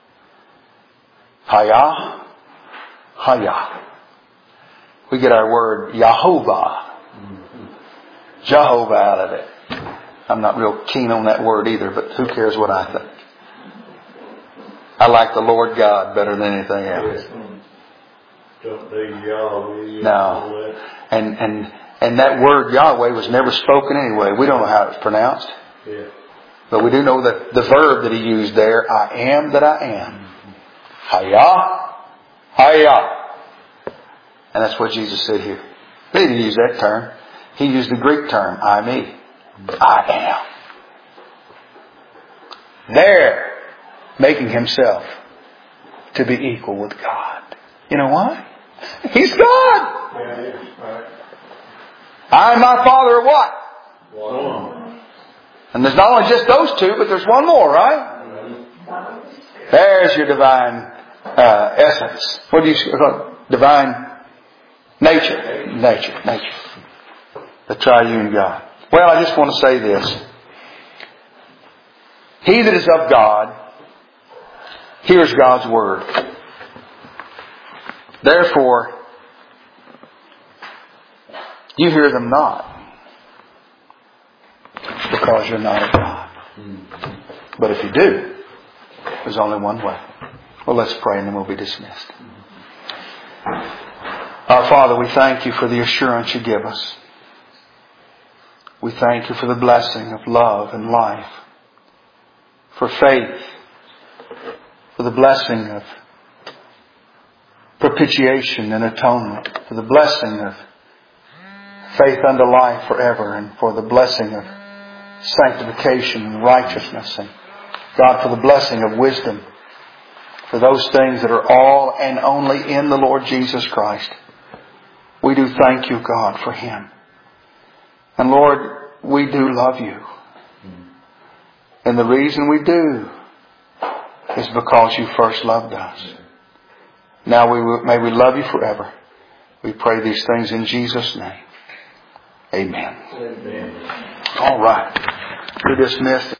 A: Hayah, Hayah. We get our word Yahovah. Jehovah out of it. I'm not real keen on that word either, but who cares what I think? I like the Lord God better than anything else.
B: Don't need Yahweh.
A: No. And that word Yahweh was never spoken anyway. We don't know how it's pronounced.
B: Yeah.
A: But we do know that the verb that he used there, I am that I am. Hayah, Hayah. And that's what Jesus said here. He didn't use that term. He used the Greek term, I me. I am. There, making himself to be equal with God. You know why? He's God.
B: Yeah, yeah. Right.
A: I and my Father are what?
B: One.
A: And there's not only just those two, but there's one more, right? There's your divine essence. What do you call it? Divine nature. Nature. The triune God. Well, I just want to say this. He that is of God hears God's word. Therefore, you hear them not, because you're not of God. But if you do, there's only one way. Well, let's pray and then we'll be dismissed. Our Father, we thank you for the assurance you give us. We thank you for the blessing of love and life, for faith, for the blessing of propitiation and atonement, for the blessing of faith unto life forever, and for the blessing of sanctification and righteousness, and God, for the blessing of wisdom, for those things that are all and only in the Lord Jesus Christ. We do thank you, God, for Him. And Lord, we do love you. And the reason we do is because you first loved us. Now may we love you forever. We pray these things in Jesus' name. Amen.
B: Amen.
A: All right. We're dismissed.